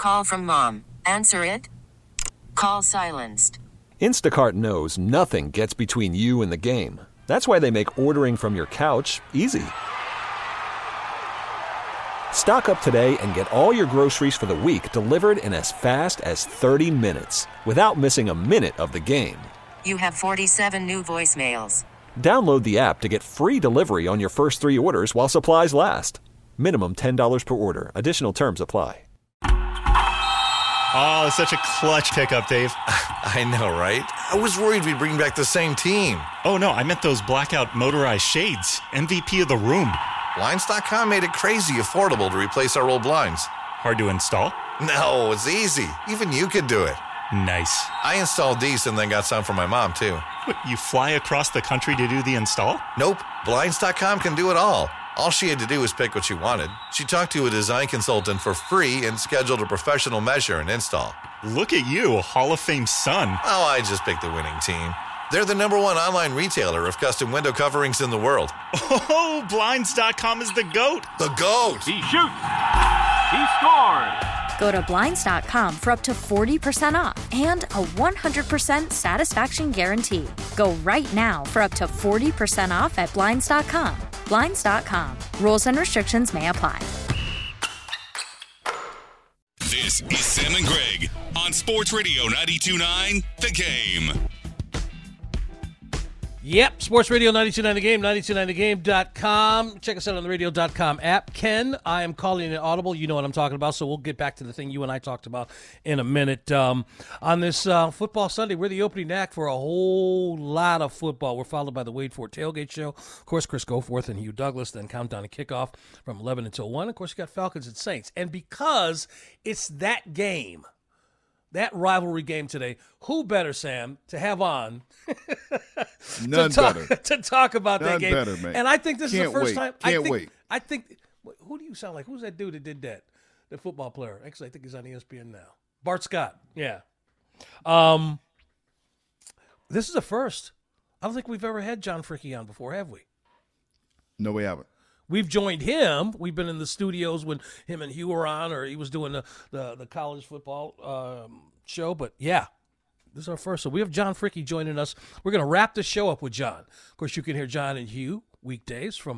Call from mom. Answer it. Call silenced. Instacart knows nothing gets between you and the game. That's why they make ordering from your couch easy. Stock up today and get all your groceries for the week delivered in as fast as 30 minutes without missing a minute of the game. You have 47 new voicemails. Download the app to get free delivery on your first 3 orders while supplies last. Minimum $10 per order. Additional terms apply. Oh, such a clutch pickup, Dave. I know, right? I was worried we'd bring back the same team. Oh, no, I meant those blackout motorized shades. MVP of the room. Blinds.com made it crazy affordable to replace our old blinds. Hard to install? No, it's easy. Even you could do it. Nice. I installed these and then got some for my mom, too. What, you fly across the country to do the install? Nope. Blinds.com can do it all. All she had to do was pick what she wanted. She talked to a design consultant for free and scheduled a professional measure and install. Look at you, Hall of Fame son. Oh, I just picked the winning team. They're the #1 online retailer of custom window coverings in the world. Oh, Blinds.com is the GOAT. The GOAT. He shoots. He scores. Go to Blinds.com for up to 40% off and a 100% satisfaction guarantee. Go right now for up to 40% off at Blinds.com. Blinds.com. Rules and restrictions may apply. This is Sam and Greg on Sports Radio 92.9 The Game. Yep, Sports Radio 92.9 The Game, 92.9thegame.com. Check us out on the radio.com app. Ken, I am calling it audible. You know what I'm talking about, so we'll get back to the thing you and I talked about in a minute. On this football Sunday, we're the opening act for a whole lot of football. We're followed by the Wade Ford Tailgate Show. Of course, Chris Goforth and Hugh Douglas, then countdown and kickoff from 11 until 1. Of course, you got Falcons and Saints. And because it's that game, that rivalry game today, who better, Sam, to have on None better to talk about that game? Better, man. And I think this is the first time. Can't wait. I think. Who do you sound like? Who's that dude that did that? The football player. Actually, I think he's on ESPN now. Bart Scott. Yeah. This is a first. I don't think we've ever had John Fricke on before, have we? No, we haven't. We've joined him. We've been in the studios when him and Hugh were on, or he was doing the college football show. But, yeah, this is our first. So we have John Fricke joining us. We're going to wrap the show up with John. Of course, you can hear John and Hugh weekdays from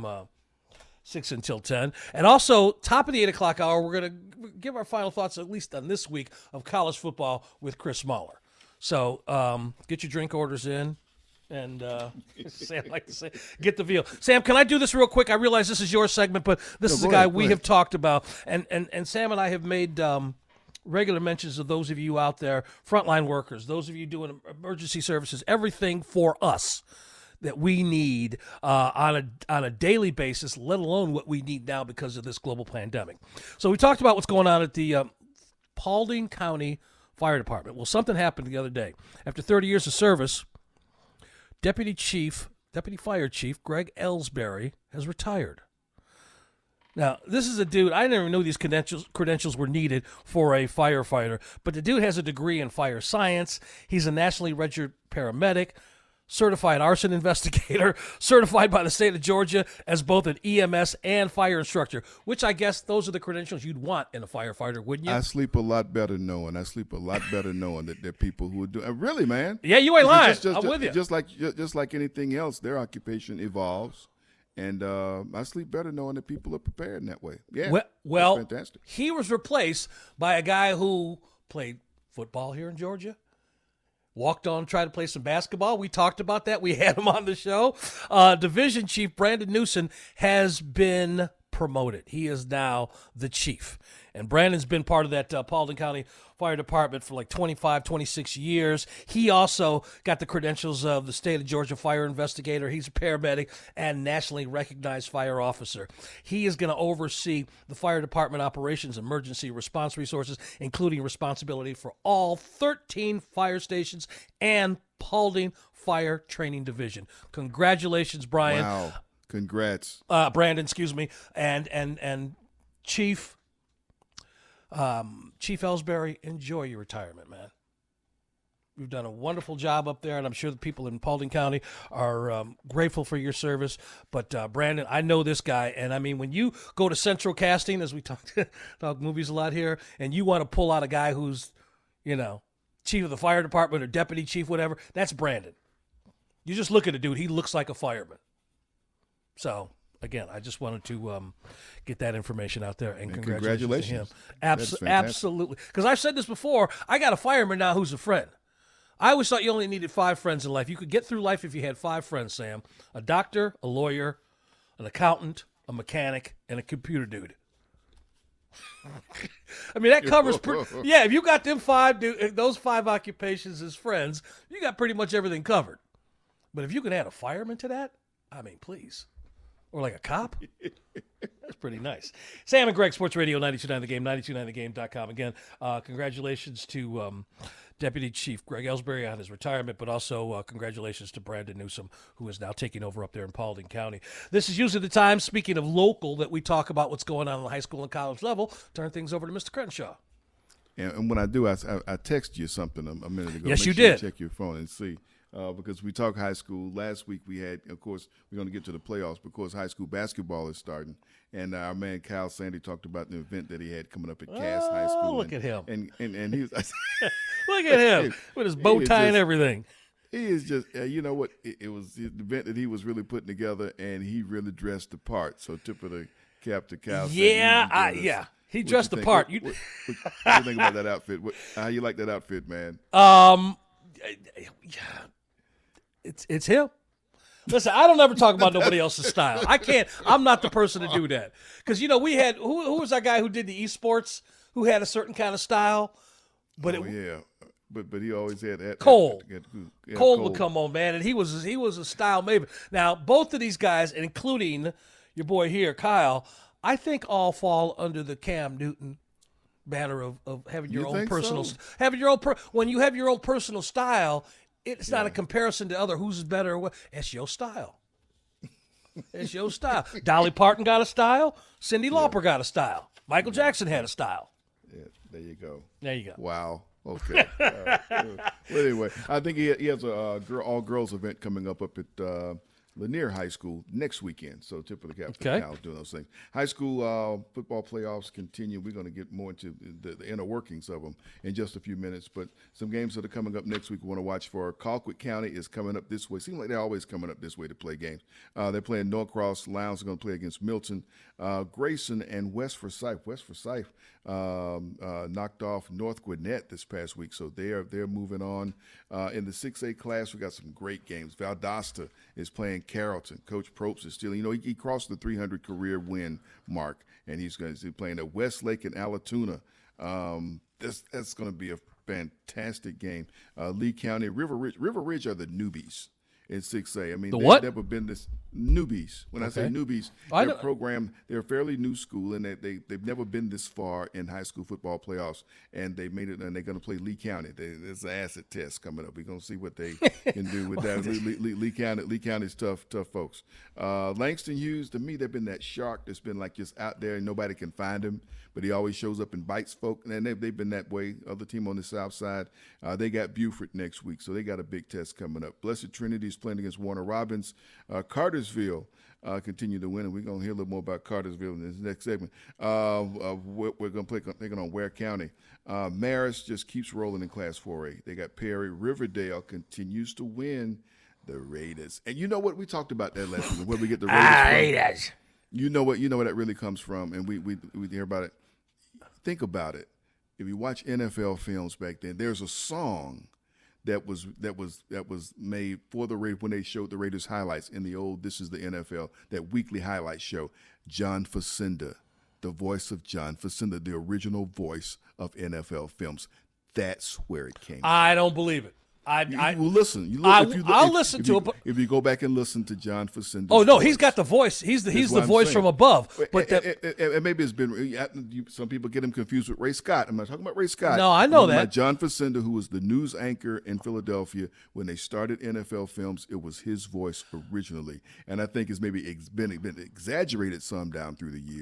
6 until 10. And also, top of the 8 o'clock hour, we're going to give our final thoughts, at least on this week, of college football with Chris Mahler. So get your drink orders in. And Sam like to say, get the veal. Sam, can I do this real quick? I realize this is your segment, but this is a guy we have talked about. And Sam and I have made regular mentions of those of you out there, frontline workers, those of you doing emergency services, everything for us that we need on a daily basis, let alone what we need now because of this global pandemic. So we talked about what's going on at the Paulding County Fire Department. Well, something happened the other day. After 30 years of service, Deputy Fire Chief Greg Ellsbury has retired. Now, this is a dude, I never knew these credentials were needed for a firefighter, but the dude has a degree in fire science. He's a nationally registered paramedic, certified arson investigator, certified by the state of Georgia as both an EMS and fire instructor, which I guess those are the credentials you'd want in a firefighter, wouldn't you? I sleep a lot better knowing that there are people who are doing. Really, man. Yeah, you ain't lying. I'm with you. Just like anything else, their occupation evolves, and I sleep better knowing that people are prepared in that way. Yeah. Well, fantastic. He was replaced by a guy who played football here in Georgia. Walked on, tried to play some basketball. We talked about that. We had him on the show. Division Chief Brandon Newsom has been promoted. He is now the chief. And Brandon's been part of that Paulding County Fire Department for like 25, 26 years. He also got the credentials of the state of Georgia fire investigator. He's a paramedic and nationally recognized fire officer. He is going to oversee the fire department operations, emergency response resources, including responsibility for all 13 fire stations and Paulding Fire Training Division. Congratulations, Brian. Wow. Congrats. Brandon, excuse me. And Chief Ellsbury, enjoy your retirement, man. You've done a wonderful job up there, and I'm sure the people in Paulding County are grateful for your service. But, Brandon, I know this guy, and, I mean, when you go to Central Casting, as we talk movies a lot here, and you want to pull out a guy who's, chief of the fire department or deputy chief, whatever, that's Brandon. You just look at a dude. He looks like a fireman. So, again, I just wanted to get that information out there, and congratulations to him. Absolutely. Because I've said this before. I got a fireman now who's a friend. I always thought you only needed 5 friends in life. You could get through life if you had 5 friends, Sam. A doctor, a lawyer, an accountant, a mechanic, and a computer dude. I mean, that covers if you got them 5 those 5 occupations as friends, you got pretty much everything covered. But if you can add a fireman to that, I mean, please. Or like a cop. That's pretty nice. Sam and Greg, Sports Radio 92.9 The Game, 92.9thegame.com. Again, congratulations to Deputy Chief Greg Ellsbury on his retirement, but also congratulations to Brandon Newsom, who is now taking over up there in Paulding County. This is usually the time, speaking of local, that we talk about what's going on the high school and college level. Turn things over to Mr. Crenshaw. And when I do, I text you something a minute ago. Yes, Make you sure did. Check your phone and see. Because we talk high school. Last week we had, of course, we're going to get to the playoffs because high school basketball is starting. And our man Kyle Sandy talked about the event that he had coming up at Cass High School. Look at him. And he was look at him with his bow tie and everything. He is just, you know what? It was the event that he was really putting together, and he really dressed the part. So tip of the cap to Kyle Sandy. He dressed the part. What you think about that outfit? How you like that outfit, man? It's him. Listen, I don't ever talk about nobody else's style. I can't. I'm not the person to do that. Because, we had, who was that guy who did the esports, who had a certain kind of style? But But he always had Cole. Cole would come on, man, and he was a style maven. Now, both of these guys, including your boy here, Kyle, I think all fall under the Cam Newton banner of having your own personal when you have your own personal style. It's not a comparison to other who's better or what. It's your style. It's your style. Dolly Parton got a style. Cyndi Lauper got a style. Michael Jackson had a style. Yeah, there you go. There you go. Wow. Okay. Well, anyway, I think he has a all-girls event coming up at Lanier High School next weekend. So tip of the cap to Cal doing those things. High school football playoffs continue. We're going to get more into the inner workings of them in just a few minutes. But some games that are coming up next week we want to watch for. Colquitt County is coming up this way. Seems like they're always coming up this way to play games. They're playing Norcross. Lowndes are going to play against Milton. Grayson and West Forsyth. West Forsyth knocked off North Gwinnett this past week, so they're moving on. In the 6A class, we got some great games. Valdosta is playing Carrollton. Coach Probst is still, he crossed the 300 career win mark, and he's going to be playing at Westlake and Allatoona. That's going to be a fantastic game. Lee County, River Ridge are the newbies in 6A. I mean, they've never been this newbies. When I say newbies, they're a fairly new school, and they've never been this far in high school football playoffs, and they made it, and they're going to play Lee County. There's an acid test coming up. We're going to see what they can do with that. Lee County's tough folks. Langston Hughes, to me, they've been that shark that's been like just out there and nobody can find him, but he always shows up and bites folk, and they've been that way. Other team on the south side, they got Beaufort next week, so they got a big test coming up. Blessed Trinity is playing against Warner Robins. Cartersville continue to win, and we're going to hear a little more about Cartersville in this next segment. We're going to play taking on Ware County. Marist just keeps rolling in Class 4A. They got Perry. Riverdale continues to win. The Raiders. And you know what? We talked about that last week. Where we get the Raiders from. You know where that really comes from, and we hear about it. Think about it. If you watch NFL films back then, there's a song that was made for the Raiders when they showed the Raiders highlights in the old This Is the NFL, that weekly highlight show. John Facenda, the voice of John Facenda, the original voice of NFL films. That's where it came from. I don't believe it. Well, listen. I'll listen to it. But if you go back and listen to John Facenda, voice, he's got the voice. He's the voice from above. But and maybe it's been some people get him confused with Ray Scott. I'm not talking about Ray Scott. No, I know that. John Facenda, who was the news anchor in Philadelphia when they started NFL films, it was his voice originally, and I think it's maybe been exaggerated some down through the years.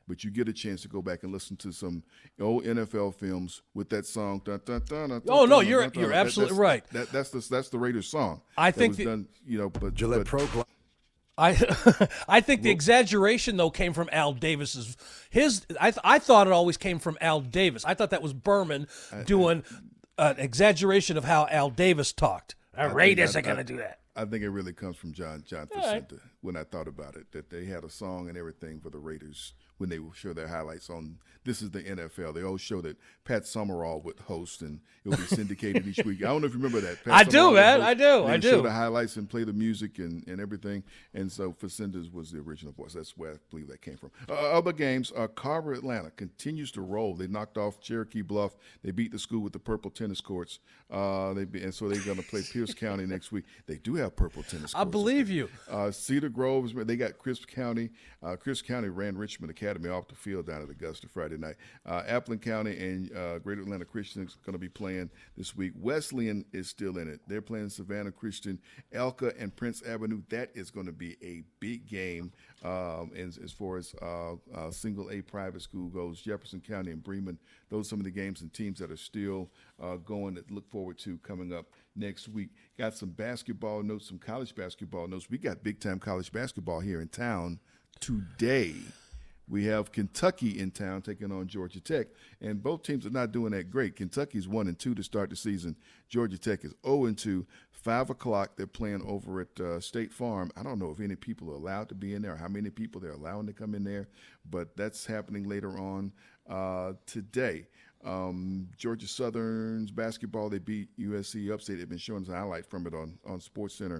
but you get a chance to go back and listen to some old NFL films with that song. Dun, dun, dun, dun, Oh, dun, no, dun, you're dun, dun. absolutely right. That's the Raiders song. I think but Gillette Pro. I think the exaggeration though came from Al Davis's. I thought it always came from Al Davis. I thought that was Berman doing an exaggeration of how Al Davis talked. Raiders are going to do that. I think it really comes from John Facenda when I thought about it, that they had a song and everything for the Raiders when they would show their highlights on This Is the NFL. They always show that Pat Summerall would host, and it would be syndicated each week. I don't know if you remember that. I do, man. I do. They show the highlights and play the music and everything. And so Facenda's was the original voice. That's where I believe that came from. Other games, Carver, Atlanta continues to roll. They knocked off Cherokee Bluff. They beat the school with the purple tennis courts. And so they're going to play Pierce County next week. They do have purple tennis courts. I believe you. Cedar Grove, they got Crisp County. Crisp County ran Richmond Academy off the field down at Augusta Friday night. Appleton County and Greater Atlanta Christian is going to be playing this week. Wesleyan is still in it. They're playing Savannah Christian, Elka, and Prince Avenue. That is going to be a big game as far as single A private school goes. Jefferson County and Bremen, those are some of the games and teams that are still going to look forward to coming up next week. Got some basketball notes, some college basketball notes. We got big-time college basketball here in town today. We have Kentucky in town taking on Georgia Tech, and both teams are not doing that great. Kentucky's 1-2 to start the season. Georgia Tech is 0-2. 5 o'clock, they're playing over at State Farm. I don't know if any people are allowed to be in there or how many people they're allowing to come in there, but that's happening later on today. Georgia Southern's basketball, they beat USC upstate. They've been showing us a highlight from it on SportsCenter.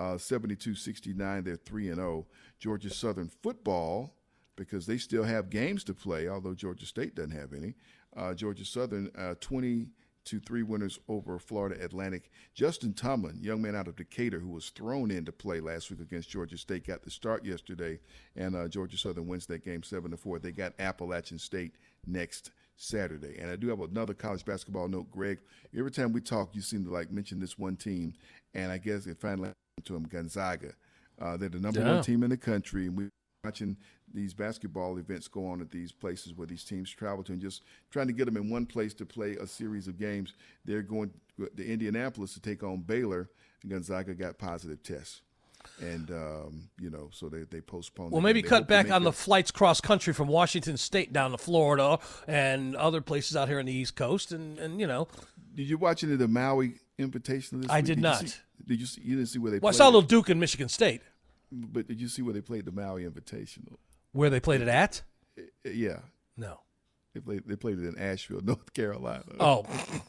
72-69, they're 3-0. Georgia Southern football, because they still have games to play, although Georgia State doesn't have any. Georgia Southern, 20-3 winners over Florida Atlantic. Justin Tomlin, young man out of Decatur who was thrown in to play last week against Georgia State, got the start yesterday, and Georgia Southern wins that game 7-4. They got Appalachian State next Saturday. And I do have another college basketball note, Greg. Every time we talk, you seem to mention this one team, and I guess it finally happened to them, Gonzaga. They're the number one team in the country, and we're watching these basketball events go on at these places where these teams travel to, and just trying to get them in one place to play a series of games. They're going to Indianapolis to take on Baylor, and Gonzaga got positive tests. And, so they postponed. Well, maybe cut back on the flights cross country from Washington State down to Florida and other places out here on the East Coast. And Did you watch any of the Maui Invitational this week? I did not. You didn't see where they played? Well, I saw a little Duke in Michigan State. But did you see where they played the Maui Invitational? Where they played it at? Yeah. No. They played it in Asheville, North Carolina. Oh.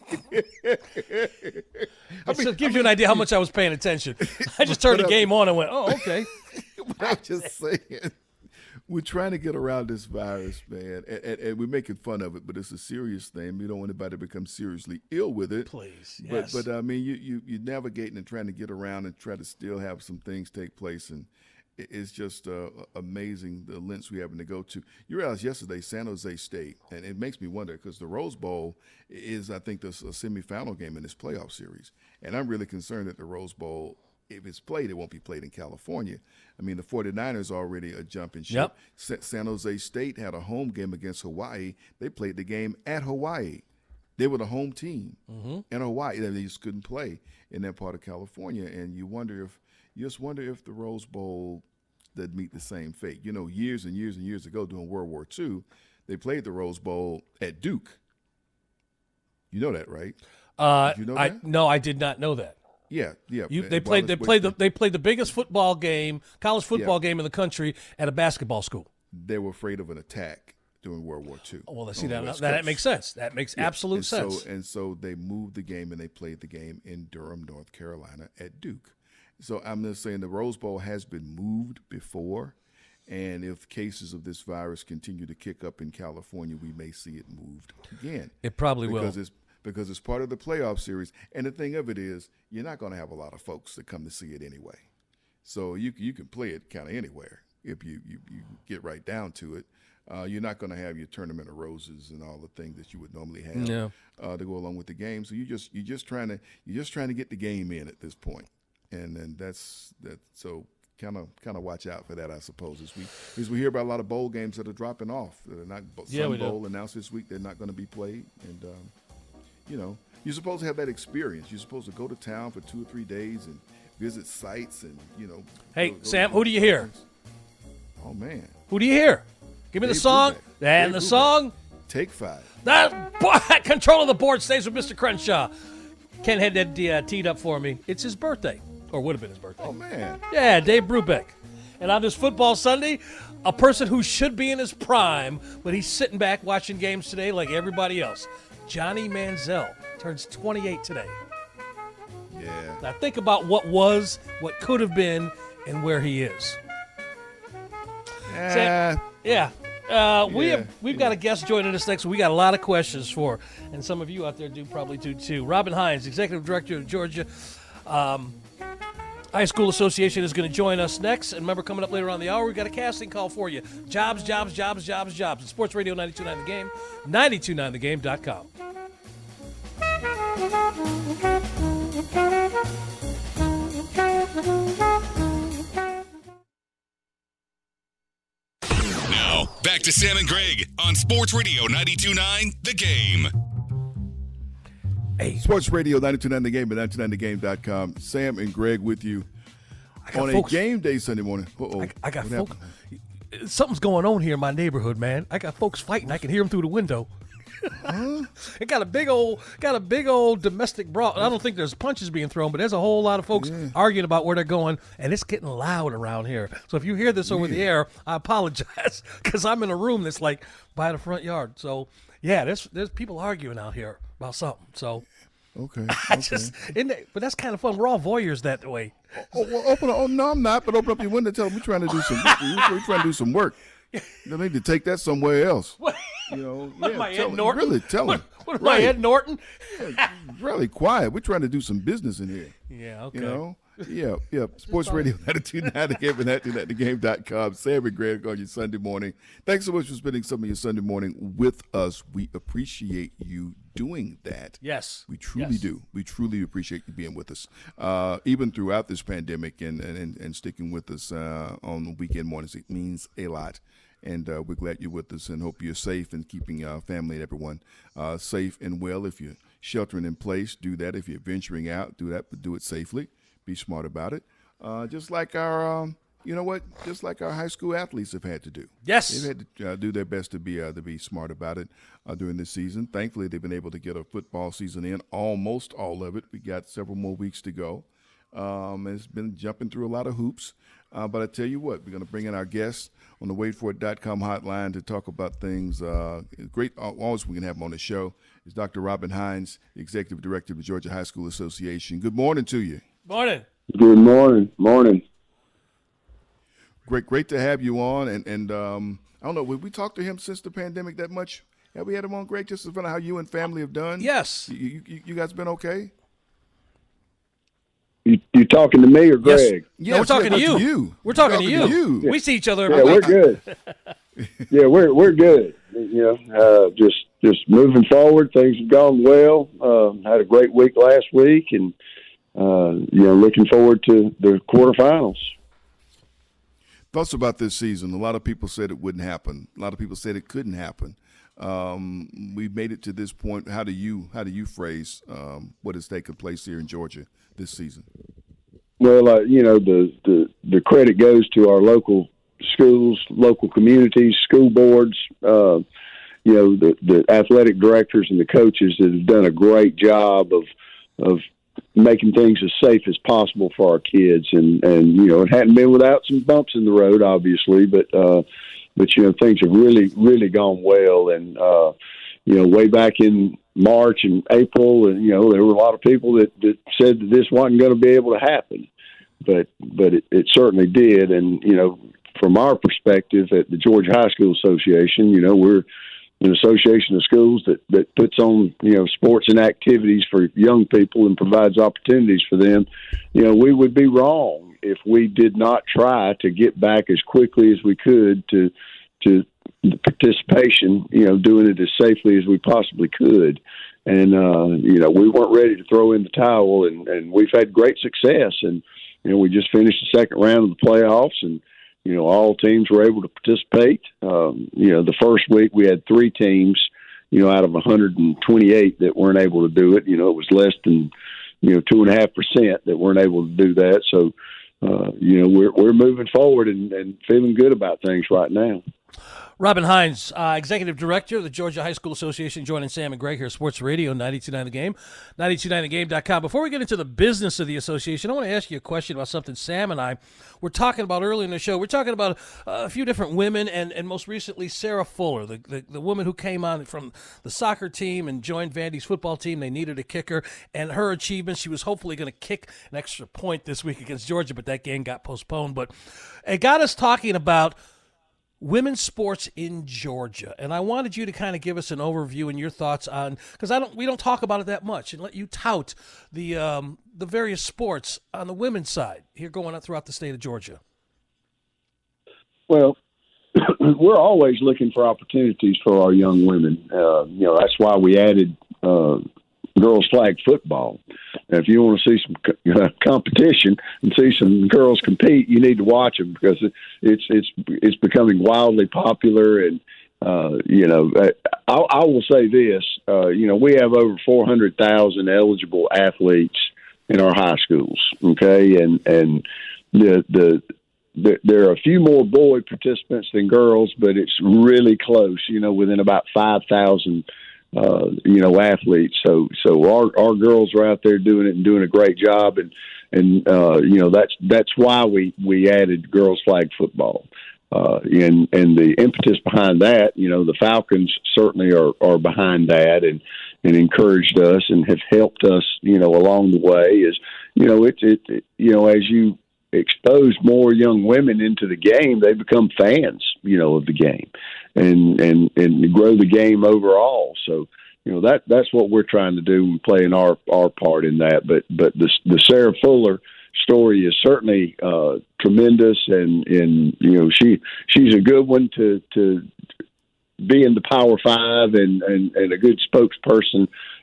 It gives you an idea how much I was paying attention. I just turned the game on and went, oh, okay. But I'm just saying, we're trying to get around this virus, man, and we're making fun of it, but it's a serious thing. We don't want anybody to become seriously ill with it. Please, yes. But I mean, you're navigating and trying to get around and try to still have some things take place, and it's just amazing the lengths we're having to go to. You realize yesterday, San Jose State, and it makes me wonder because the Rose Bowl is, I think, a semifinal game in this playoff series. And I'm really concerned that the Rose Bowl, if it's played, it won't be played in California. I mean, the 49ers already a jumping ship. Yep. San Jose State had a home game against Hawaii. They played the game at Hawaii. They were the home team in Hawaii. They just couldn't play in that part of California. And you just wonder if the Rose Bowl that meet the same fate. You know, years and years and years ago during World War II, they played the Rose Bowl at Duke. You know that, right? Did you know that? No, I did not know that. Yeah. They played the biggest football game, college football game in the country at a basketball school. They were afraid of an attack during World War II. Oh, well, see, that makes sense. That makes absolute sense. So they moved the game and they played the game in Durham, North Carolina at Duke. So I'm just saying the Rose Bowl has been moved before, and if cases of this virus continue to kick up in California, we may see it moved again. It probably will. Because it's part of the playoff series. And the thing of it is, you're not going to have a lot of folks that come to see it anyway. So you can play it kind of anywhere if you get right down to it. You're not going to have your tournament of roses and all the things that you would normally have to go along with the game. So you're just trying to get the game in at this point. And then that's so kind of watch out for that, I suppose, this week. Because we hear about a lot of bowl games that are dropping off. They're not. Sun Bowl announced this week they're not going to be played, and you're supposed to have that experience. You're supposed to go to town for 2 or 3 days and visit sites, and Hey, Sam, who do you hear? Oh man, who do you hear? Give me the song. And the song. Take 5. That control of the board stays with Mr. Crenshaw. Ken had that teed up for me. It's his birthday, or would have been his birthday. Oh man. Yeah, Dave Brubeck. And on this football Sunday, a person who should be in his prime, but he's sitting back watching games today like everybody else. Johnny Manziel turns 28 today. Yeah. Now think about what was, what could have been, and where he is. We've got a guest joining us next. We got a lot of questions for, and some of you out there probably do too. Robin Hines, Executive Director of Georgia High School Association, is going to join us next. And remember, coming up later on in the hour, we've got a casting call for you. Jobs. It's Sports Radio 92.9 The Game, 929thegame.com. Now, back to Sam and Greg on Sports Radio 92.9 The Game. Hey. Sports Radio 92.9 The Game and 929thegame.com. Sam and Greg with you on a game day Sunday morning. I got folks. Something's going on here in my neighborhood, man. I got folks fighting. I can hear them through the window. It got a big old domestic brawl. I don't think there's punches being thrown, but there's a whole lot of folks arguing about where they're going, and it's getting loud around here. So if you hear this over the air, I apologize, because I'm in a room that's like by the front yard. So yeah, there's people arguing out here about something. So okay. But that's kind of fun. We're all voyeurs that way. No, I'm not. But open up your window and tell them we're trying to do some work. They need to take that somewhere else. What? What am I, Ed Norton? Really, tell them. What am I, Ed Norton? Really quiet. We're trying to do some business in here. Yeah, okay. Yeah. Sports Radio 92.9 The Game and 929thegame.com. Sam and Greg on your Sunday morning. Thanks so much for spending some of your Sunday morning with us. We appreciate you doing that. Yes. We truly do. We truly appreciate you being with us, even throughout this pandemic and sticking with us on the weekend mornings. It means a lot. And we're glad you're with us and hope you're safe and keeping family and everyone safe and well. If you're sheltering in place, do that. If you're venturing out, do that, but do it safely. Be smart about it. Just like our, just like our high school athletes have had to do. Yes. They've had to do their best to be smart about it during this season. Thankfully, they've been able to get a football season in, almost all of it. We got several more weeks to go. It's been jumping through a lot of hoops. But I tell you what, we're going to bring in our guests on the waitforit.com hotline to talk about things. Great, always we can have them on the show. Is Dr. Robin Hines, Executive Director of the Georgia High School Association. Good morning to you. Morning. Good morning. Morning. Great to have you on. And I don't know, have we talked to him since the pandemic that much? Have we had him on, Greg, just to find out how you and family have done? Yes. You guys been okay? You talking to me or Greg? Yes, no, we're talking to you. We're talking to you. We see each other. Yeah, we're good. Yeah, we're good. Just moving forward. Things have gone well. Had a great week last week, and looking forward to the quarterfinals. Thoughts about this season? A lot of people said it wouldn't happen. A lot of people said it couldn't happen. We've made it to this point. How do you phrase what has taken place here in Georgia this season? Well, the credit goes to our local schools, local communities, school boards, the athletic directors and the coaches that have done a great job of making things as safe as possible for our kids. And it hadn't been without some bumps in the road, obviously, but things have really, really gone well. And, way back in March and April, and, there were a lot of people that said that this wasn't going to be able to happen, but it certainly did. And, from our perspective at the Georgia High School Association, we're an association of schools that puts on, sports and activities for young people and provides opportunities for them. We would be wrong if we did not try to get back as quickly as we could to the participation, doing it as safely as we possibly could. And, we weren't ready to throw in the towel, and we've had great success. And we just finished the second round of the playoffs, and all teams were able to participate. The first week we had 3 teams, out of 128 that weren't able to do it. It was less than 2.5% that weren't able to do that. So we're moving forward and feeling good about things right now. Robin Hines, Executive Director of the Georgia High School Association, joining Sam and Greg here, Sports Radio 92.9 The Game, 92.9thegame.com. Before we get into the business of the association, I want to ask you a question about something Sam and I were talking about earlier in the show. We're talking about a few different women, and most recently Sarah Fuller, the woman who came on from the soccer team and joined Vandy's football team. They needed a kicker, and her achievements, she was hopefully going to kick an extra point this week against Georgia, but that game got postponed. But it got us talking about women's sports in Georgia, and I wanted you to kind of give us an overview and your thoughts on, because we don't talk about it that much, and let you tout the various sports on the women's side here going on throughout the state of Georgia. Well, we're always looking for opportunities for our young women. That's why we added girls flag football. And if you want to see some competition and see some girls compete, you need to watch them, because it's becoming wildly popular. And I will say this: we have over 400,000 eligible athletes in our high schools. Okay, and there are a few more boy participants than girls, but it's really close. Within about 5,000. Athletes. So our girls are out there doing it and doing a great job, and that's why we added girls flag football. And the impetus behind that, the Falcons certainly are behind that and encouraged us and have helped us, along the way. Is as you expose more young women into the game, they become fans, of the game, and grow the game overall. So, that's what we're trying to do and playing our part in that. But the Sarah Fuller story is certainly tremendous, and she's a good one to be in the Power Five and a good spokesperson,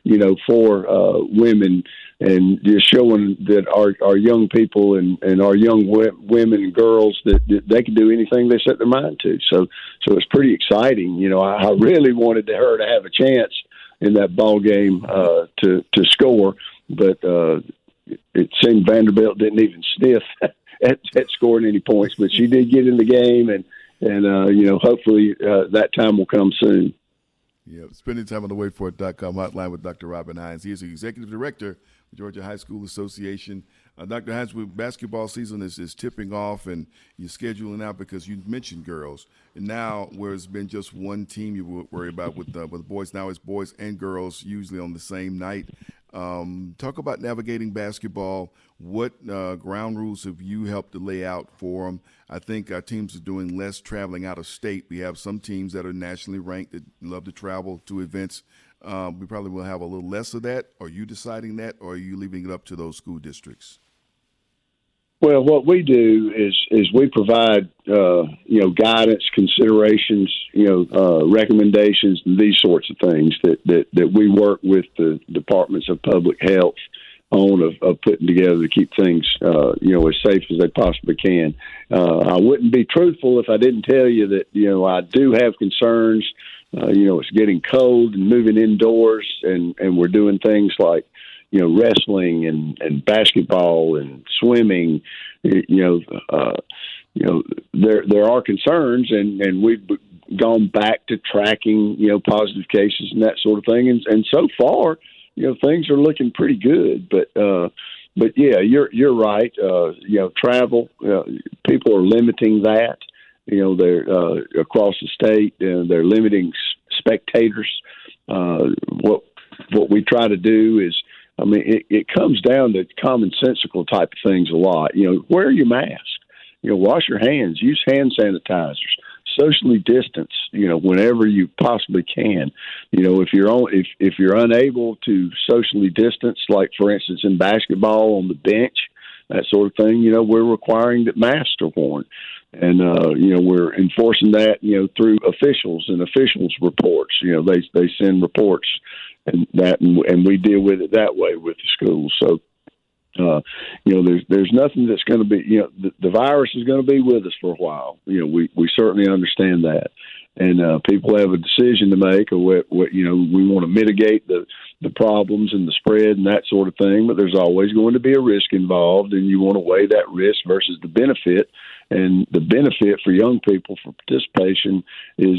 for women, and just showing that our young people and our young women and girls that they can do anything they set their mind to. So it's pretty exciting. I really wanted her to have a chance in that ball game to score, but it seemed Vanderbilt didn't even sniff at scoring any points. But she did get in the game, and hopefully that time will come soon. Yeah, spending time on the waitforit.com hotline with Dr. Robin Hines. He is the Executive Director of the Georgia High School Association. Dr. Hines, basketball season is tipping off, and you're scheduling out because you mentioned girls. And now, where it's been just one team you worry about with boys, now it's boys and girls usually on the same night. Talk about navigating basketball. What ground rules have you helped to lay out for them? I think our teams are doing less traveling out of state. We have some teams that are nationally ranked that love to travel to events. We probably will have a little less of that. Are you deciding that, or are you leaving it up to those school districts? Well, what we do is we provide, guidance, considerations, recommendations, and these sorts of things that we work with the departments of public health on of putting together to keep things, as safe as they possibly can. I wouldn't be truthful if I didn't tell you that, I do have concerns. It's getting cold and moving indoors, and we're doing things like, wrestling and basketball and swimming. There are concerns, and we've gone back to tracking, positive cases and that sort of thing. And so far, things are looking pretty good. But yeah, you're right. Travel, people are limiting that. They're across the state, and they're limiting spectators. What we try to do is, it comes down to commonsensical type of things a lot. Wear your mask. Wash your hands. Use hand sanitizers. Socially distance. Whenever you possibly can. If you're unable to socially distance, like for instance in basketball on the bench, that sort of thing. We're requiring that masks are worn, and we're enforcing that. Through officials and officials reports. They send reports. And we deal with it that way with the schools. So There's nothing that's going to be, the virus is going to be with us for a while. We certainly understand that. And people have a decision to make, or what we want to mitigate the problems and the spread and that sort of thing. But there's always going to be a risk involved, and you want to weigh that risk versus the benefit. And the benefit for young people for participation is,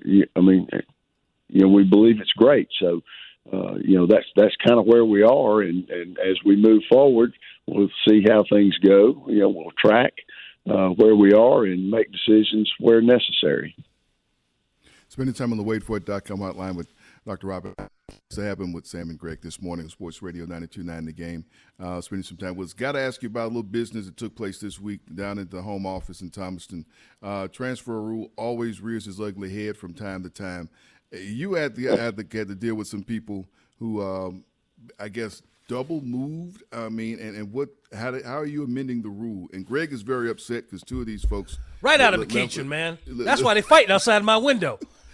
we believe it's great. So, that's kind of where we are. And as we move forward, we'll see how things go. We'll track where we are and make decisions where necessary. Spending time on the WaitFor.com hotline with Dr. Robert. To happen with Sam and Greg this morning on Sports Radio 92.9 The Game. Spending some time with us. Got to ask you about a little business that took place this week down at the home office in Thomaston. Transfer rule always rears its ugly head from time to time. You had to deal with some people who, I guess, double moved. And how are you amending the rule? And Greg is very upset because two of these folks right out of McEachin, man. That's why they're fighting outside my window.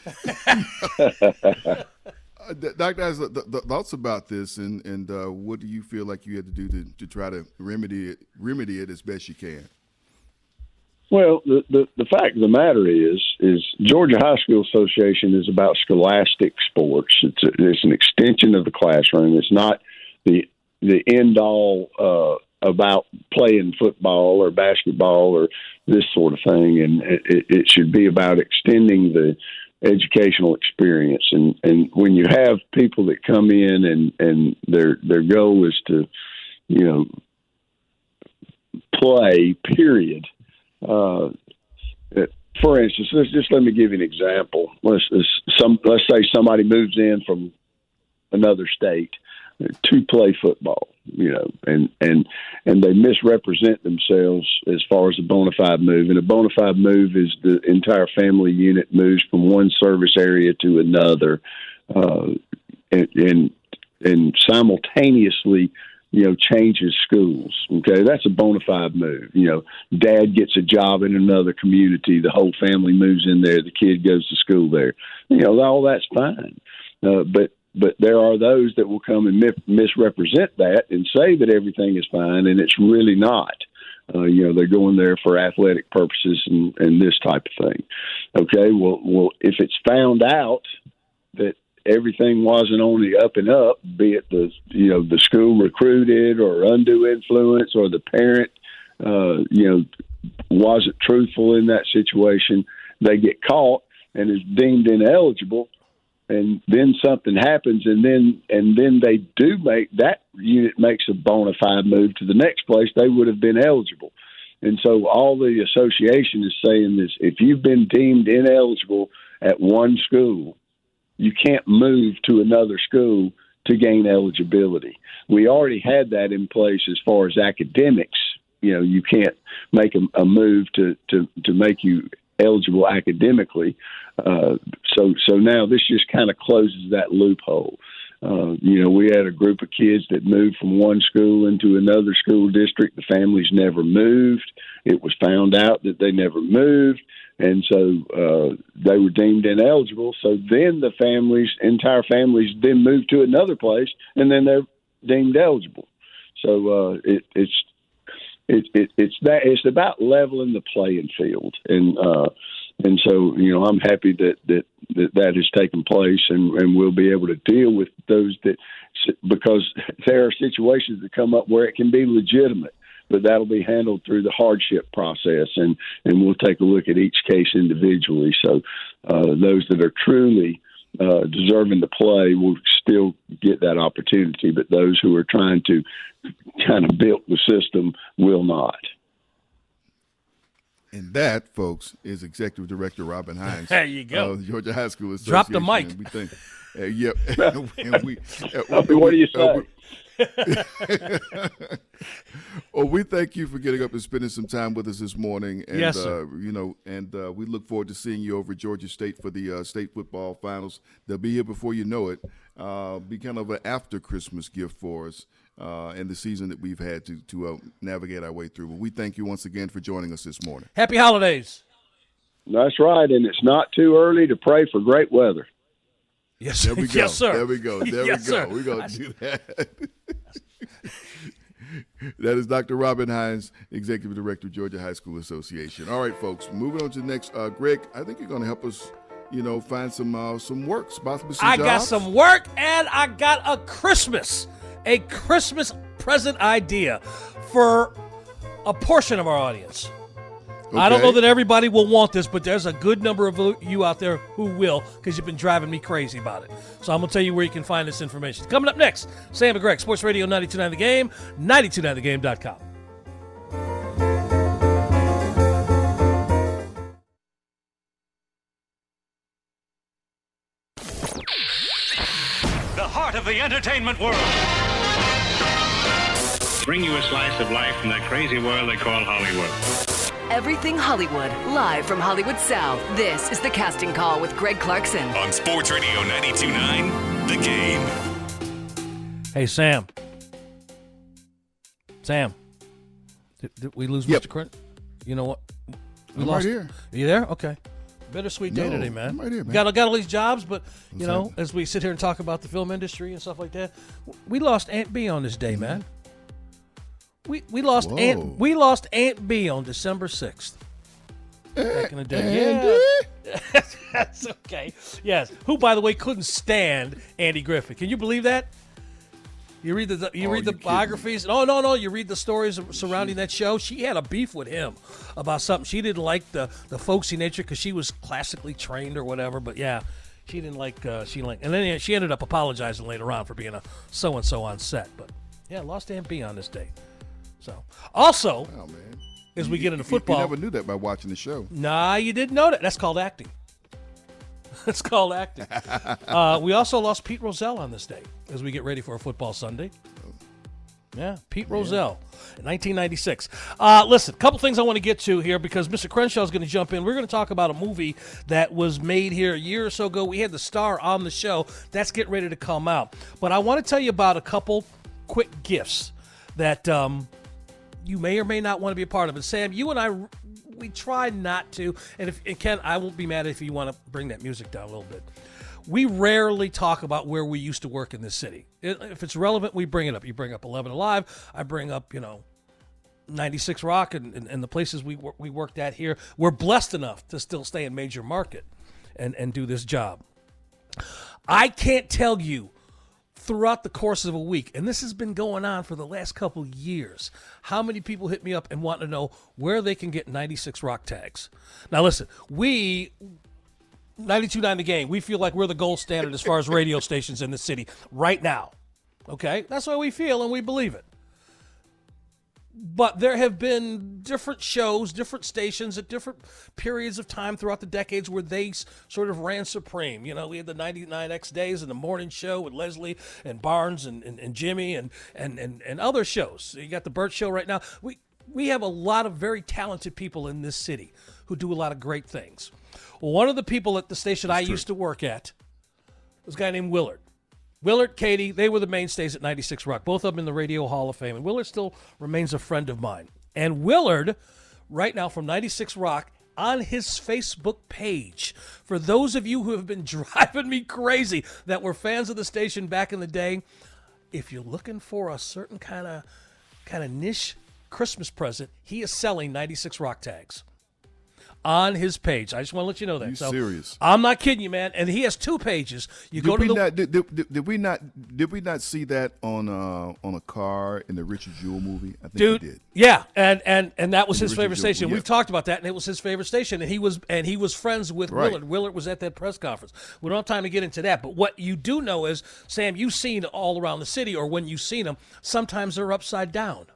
Doctor has the thoughts about this, and what do you feel like you had to do to try to remedy it as best you can? Well, the fact of the matter is Georgia High School Association is about scholastic sports. It's an extension of the classroom. It's not the end all about playing football or basketball or this sort of thing, and it should be about extending the educational experience. And when you have people that come in and their goal is to, play, period. For instance, let me give you an example. Let's say somebody moves in from another state to play football, and they misrepresent themselves as far as a bona fide move. And a bona fide move is the entire family unit moves from one service area to another, and simultaneously, changes schools. Okay, that's a bona fide move. Dad gets a job in another community, the whole family moves in there, the kid goes to school there. All that's fine, But there are those that will come and misrepresent that and say that everything is fine, and it's really not. They're going there for athletic purposes and this type of thing. Okay, well, if it's found out that everything wasn't on the up and up, be it the school recruited or undue influence, or the parent wasn't truthful in that situation, they get caught and is deemed ineligible. And then something happens, and then they do that unit makes a bona fide move to the next place. They would have been eligible. And so all the association is saying is, if you've been deemed ineligible at one school, you can't move to another school to gain eligibility. We already had that in place as far as academics. You can't make a move to make you eligible academically. So now this just kind of closes that loophole. We had a group of kids that moved from one school into another school district. The families never moved. It was found out that they never moved, and so they were deemed ineligible. So then the entire families then moved to another place, and then they're deemed eligible. So it's about leveling the playing field, and so I'm happy that has taken place, and we'll be able to deal with those because there are situations that come up where it can be legitimate, but that'll be handled through the hardship process, and we'll take a look at each case individually. So those that are truly deserving to play will still get that opportunity, but those who are trying to kind of build the system will not. And that, folks, is Executive Director Robin Hines. There you go. Georgia High School Association. Drop the mic. And we think, yep. What do you say? Well, we thank you for getting up and spending some time with us this morning. And, yes, sir. We look forward to seeing you over at Georgia State for the state football finals. They'll be here before you know it. Be kind of an after Christmas gift for us and the season that we've had to navigate our way through. But we thank you once again for joining us this morning. Happy holidays. That's right, and it's not too early to pray for great weather. Yes, there we go. Yes, sir. There we go. Yes, we go. Sir. We're going to do that. That is Dr. Robin Hines, Executive Director of Georgia High School Association. All right, folks, moving on to the next. Greg, I think you're going to help us, find some work, possibly some jobs. I got some work, and I got a Christmas present idea for a portion of our audience. Okay. I don't know that everybody will want this, but there's a good number of you out there who will, because you've been driving me crazy about it. So I'm going to tell you where you can find this information. Coming up next, Sam and Greg, Sports Radio 92.9 The Game, 929thegame.com. The heart of the entertainment world. Bring you a slice of life from that crazy world they call Hollywood. Everything Hollywood, live from Hollywood South. This is The Casting Call with Greg Clarkson. On Sports Radio 92.9, The Game. Hey, Sam. Did we lose Mr. Crent? You know what? I'm right here. Are you there? Okay. Bittersweet day today, man. I'm right here, man. Got all these jobs, but, as we sit here and talk about the film industry and stuff like that, we lost Aunt B on this day, man. We lost Aunt B on December 6th. Back in the day. Yeah. That's okay. Yes. Who, by the way, couldn't stand Andy Griffith. Can you believe that? You read the biographies. No. You read the stories surrounding that show. She had a beef with him about something. She didn't like the folksy nature because she was classically trained or whatever. But yeah, she didn't like. And then she ended up apologizing later on for being a so and so on set. But yeah, lost Aunt B on this day. So also, as we get into football, you never knew that by watching the show. Nah, you didn't know that. That's called acting. It's called acting. We also lost Pete Rozelle on this day as we get ready for a football Sunday. Yeah, Pete Rozelle, 1996. Listen, a couple things I want to get to here because Mr. Crenshaw is going to jump in. We're going to talk about a movie that was made here a year or so ago. We had the star on the show. That's getting ready to come out. But I want to tell you about a couple quick gifts that you may or may not want to be a part of it. Sam, you and I, we try not to. And Ken, I won't be mad if you want to bring that music down a little bit. We rarely talk about where we used to work in this city. If it's relevant, we bring it up. You bring up 11 Alive. I bring up, 96 Rock and the places we worked at here. We're blessed enough to still stay in major market and do this job. I can't tell you throughout the course of a week, and this has been going on for the last couple of years, how many people hit me up and want to know where they can get 96 Rock tags. Now listen, 92.9 The Game, we feel like we're the gold standard as far as radio stations in the city right now. Okay? That's what we feel, and we believe it. But there have been different shows, different stations at different periods of time throughout the decades where they sort of ran supreme. We had the 99X days and the morning show with Leslie and Barnes and Jimmy and other shows. You got the Burt Show right now. We have a lot of very talented people in this city who do a lot of great things. Well, one of the people at the station I used to work at was a guy named Willard. Willard, Katie, they were the mainstays at 96 Rock, both of them in the Radio Hall of Fame. And Willard still remains a friend of mine. And Willard, right now from 96 Rock, on his Facebook page, for those of you who have been driving me crazy that were fans of the station back in the day, if you're looking for a certain kind of niche Christmas present, he is selling 96 Rock tags on his page. I just want to let you know that. You serious? I'm not kidding you, man. And he has two pages. Did we not see that on a car in the Richard Jewell movie? I think we did. Yeah, and that was his favorite station. We've talked about that, and it was his favorite station. And he was friends with Willard. Willard was at that press conference. We don't have time to get into that. But what you do know is, Sam, you've seen all around the city, or when you've seen them, sometimes they're upside down.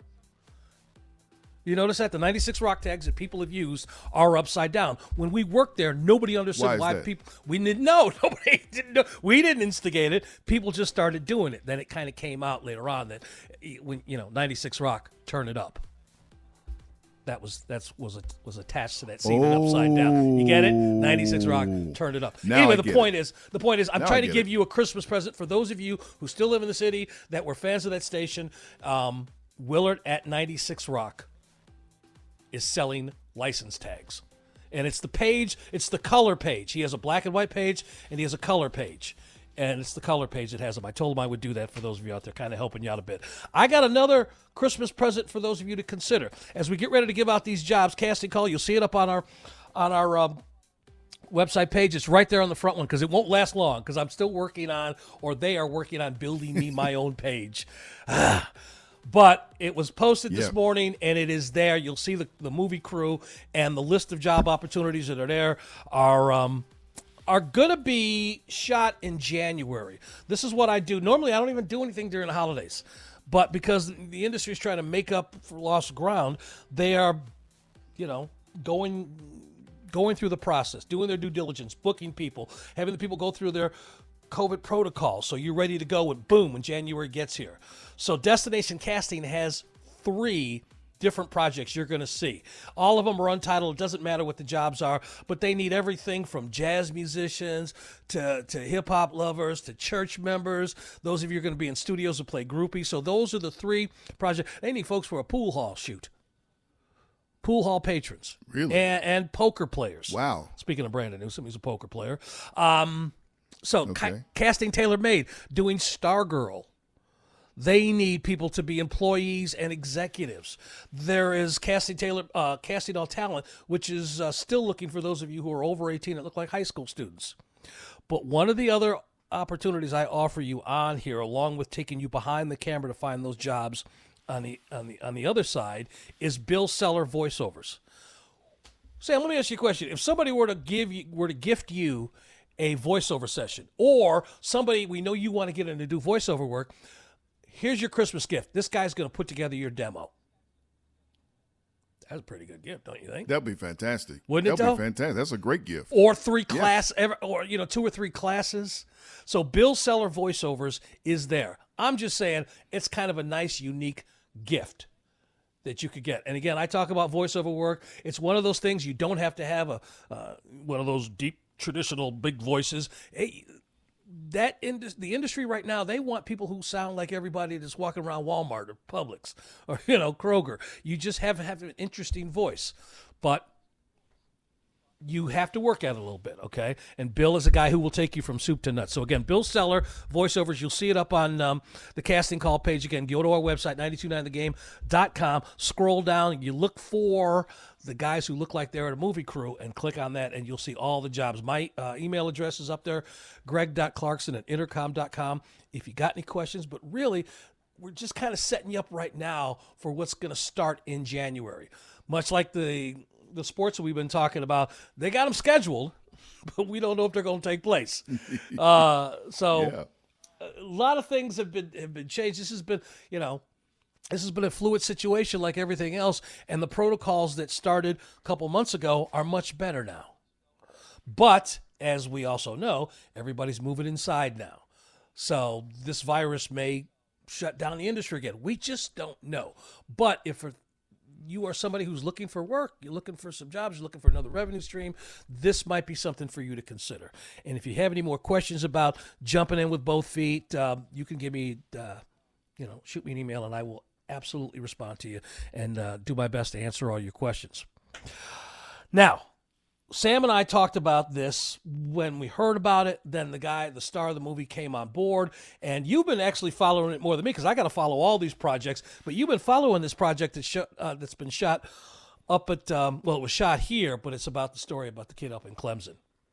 You notice that the 96 Rock tags that people have used are upside down. When we worked there, nobody understood why people. We didn't know. Nobody didn't know. We didn't instigate it. People just started doing it. Then it kind of came out later on that when 96 Rock, turn it up. That was attached to that scene upside down. You get it? 96 Rock, turn it up. Anyway, the point is, I'm trying to give you a Christmas present for those of you who still live in the city that were fans of that station. Willard at 96 Rock is selling license tags. And it's the color page. He has a black and white page, and he has a color page. and it's the color page that has them. I told them I would do that for those of you out there, kind of helping you out a bit. I got another Christmas present for those of you to consider. As we get ready to give out these jobs, casting call, you'll see it up on our website page. It's right there on the front one because it won't last long because I'm still working on, or they are working on building me my own page. But it was posted this morning, and it is there. You'll see the movie crew, and the list of job opportunities that are there are going to be shot in January. This is what I do. Normally, I don't even do anything during the holidays. But because the industry is trying to make up for lost ground, they are, going through the process, doing their due diligence, booking people, having the people go through their COVID protocols, so you're ready to go when January gets here. So Destination Casting has 3 different projects you're going to see. All of them are untitled. It doesn't matter what the jobs are, but they need everything from jazz musicians to hip-hop lovers to church members. Those of you are going to be in studios to play groupies. So those are the 3 projects. They need folks for a pool hall shoot. Pool hall patrons. Really? And poker players. Wow. Speaking of Brandon Newsom, he's a poker player. Casting tailor-made, doing Stargirl. They need people to be employees and executives. There is Casting All Talent, which is still looking for those of you who are over 18 that look like high school students. But one of the other opportunities I offer you on here, along with taking you behind the camera to find those jobs on the other side, is Bill Seller voiceovers. Sam, let me ask you a question. If somebody were to gift you a voiceover session, or somebody we know you want to get in to do voiceover work, here's your Christmas gift. This guy's going to put together your demo. That's a pretty good gift, don't you think? That'd be fantastic. Wouldn't it, That'd be fantastic. That's a great gift. Or 2 or 3 classes. So Bill Seller voiceovers is there. I'm just saying it's kind of a nice, unique gift that you could get. And again, I talk about voiceover work. It's one of those things you don't have to have one of those deep, traditional big voices. The industry right now, they want people who sound like everybody that's walking around Walmart or Publix or Kroger. You just have to have an interesting voice, but you have to work at it a little bit, okay? And Bill is a guy who will take you from soup to nuts. So again, Bill Seller voiceovers. You'll see it up on the casting call page. Again, go to our website 929thegame.com. Scroll down. You look for the guys who look like they're at a movie crew and click on that, and you'll see all the jobs. My email address is up there, greg.clarkson@intercom.com. If you got any questions, but really, we're just kind of setting you up right now for what's going to start in January. Much like the sports that we've been talking about, they got them scheduled, but we don't know if they're going to take place. A lot of things have been changed. This has been, this has been a fluid situation like everything else, and the protocols that started a couple months ago are much better now. But as we also know, everybody's moving inside now. So this virus may shut down the industry again. We just don't know. But if you are somebody who's looking for work, you're looking for some jobs, you're looking for another revenue stream, this might be something for you to consider. And if you have any more questions about jumping in with both feet, you can give me, shoot me an email, and I will absolutely respond to you and do my best to answer all your questions. Now, Sam and I talked about this when we heard about it. Then the star of the movie came on board, and you've been actually following it more than me because I got to follow all these projects. But you've been following this project that's been shot up at it was shot here, but it's about the story about the kid up in Clemson.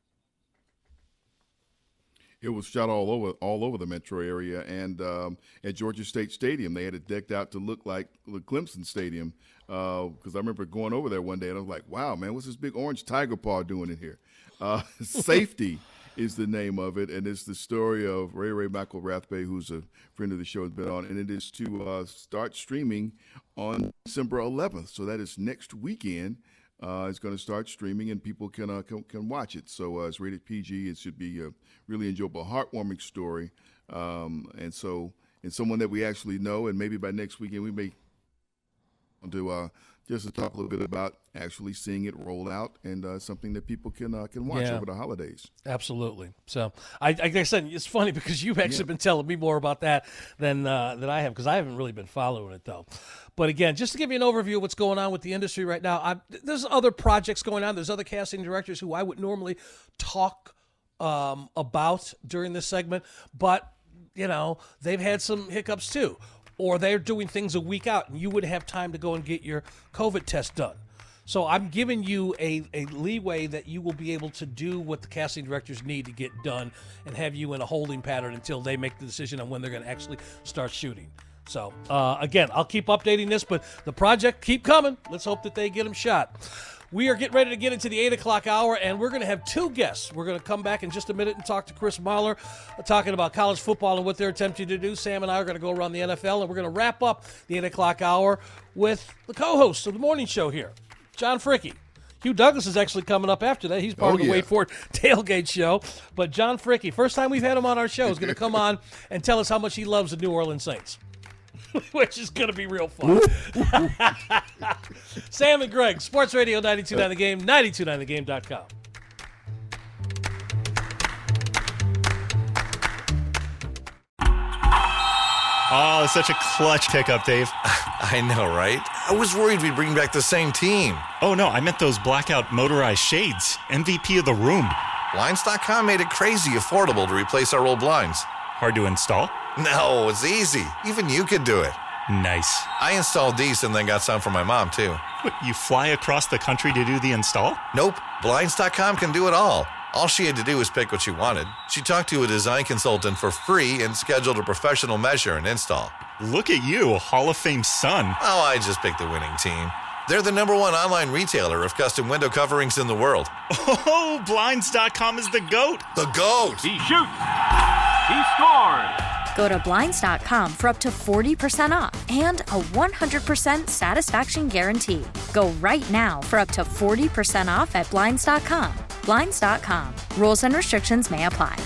It was shot all over the metro area, and at Georgia State Stadium, they had it decked out to look like the Clemson Stadium. Because I remember going over there one day, and I was like, "Wow, man, what's this big orange tiger paw doing in here?" Safety is the name of it, and it's the story of Ray Michael Rathbay, who's a friend of the show, has been on, and it is to start streaming on December 11th. So that is next weekend. It's going to start streaming, and people can watch it. So it's rated PG. It should be a really enjoyable, heartwarming story. And someone that we actually know, and maybe by next weekend we may do just to talk a little bit about actually seeing it roll out, and something that people can watch over the holidays. Absolutely. So like I said, it's funny because you've actually been telling me more about that than I have, because I haven't really been following it though. But again, just to give you an overview of what's going on with the industry right now, there's other projects going on. There's other casting directors who I would normally talk about during this segment, but, they've had some hiccups too. Or they're doing things a week out, and you would have time to go and get your COVID test done. So I'm giving you a leeway that you will be able to do what the casting directors need to get done and have you in a holding pattern until they make the decision on when they're going to actually start shooting. So, again, I'll keep updating this, but the project keep coming. Let's hope that they get them shot. We are getting ready to get into the 8 o'clock hour, and we're going to have two guests. We're going to come back in just a minute and talk to Chris Mahler, talking about college football and what they're attempting to do. Sam and I are going to go around the NFL, and we're going to wrap up the 8 o'clock hour with the co-host of the morning show here, John Fricke. Hugh Douglas is actually coming up after that. He's part of the Wait For It tailgate show. But John Fricke, first time we've had him on our show, is going to come on and tell us how much he loves the New Orleans Saints. Which is going to be real fun. Sam and Greg, Sports Radio 92.9 The Game, 92.9thegame.com. Oh, it's such a clutch pickup, Dave. I know, right? I was worried we'd bring back the same team. Oh, no, I meant those blackout motorized shades. MVP of the room. Blinds.com made it crazy affordable to replace our old blinds. Hard to install? No, it's easy. Even you could do it. Nice. I installed these and then got some for my mom, too. What, you fly across the country to do the install? Nope. Blinds.com can do it all. All she had to do was pick what she wanted. She talked to a design consultant for free and scheduled a professional measure and install. Look at you, Hall of Fame son. Oh, I just picked the winning team. They're the #1 online retailer of custom window coverings in the world. Oh, Blinds.com is the GOAT. The GOAT! He shoots. He scores. Go to Blinds.com for up to 40% off and a 100% satisfaction guarantee. Go right now for up to 40% off at Blinds.com. Blinds.com. Rules and restrictions may apply.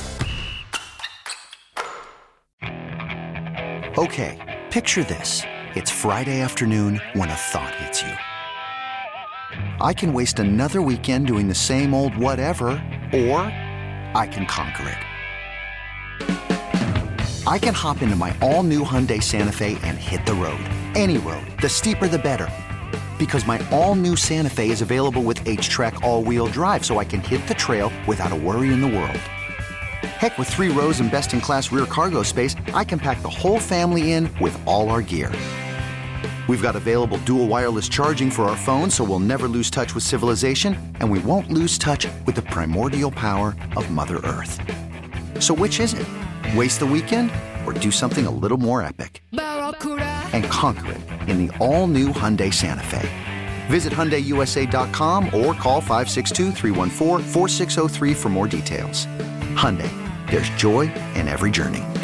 Okay, picture this. It's Friday afternoon when a thought hits you. I can waste another weekend doing the same old whatever, or I can conquer it. I can hop into my all-new Hyundai Santa Fe and hit the road. Any road. The steeper, the better. Because my all-new Santa Fe is available with H-Track all-wheel drive, so I can hit the trail without a worry in the world. Heck, with 3 rows and best-in-class rear cargo space, I can pack the whole family in with all our gear. We've got available dual wireless charging for our phones, so we'll never lose touch with civilization, and we won't lose touch with the primordial power of Mother Earth. So which is it? Waste the weekend or do something a little more epic? And conquer it in the all-new Hyundai Santa Fe. Visit HyundaiUSA.com or call 562-314-4603 for more details. Hyundai, there's joy in every journey.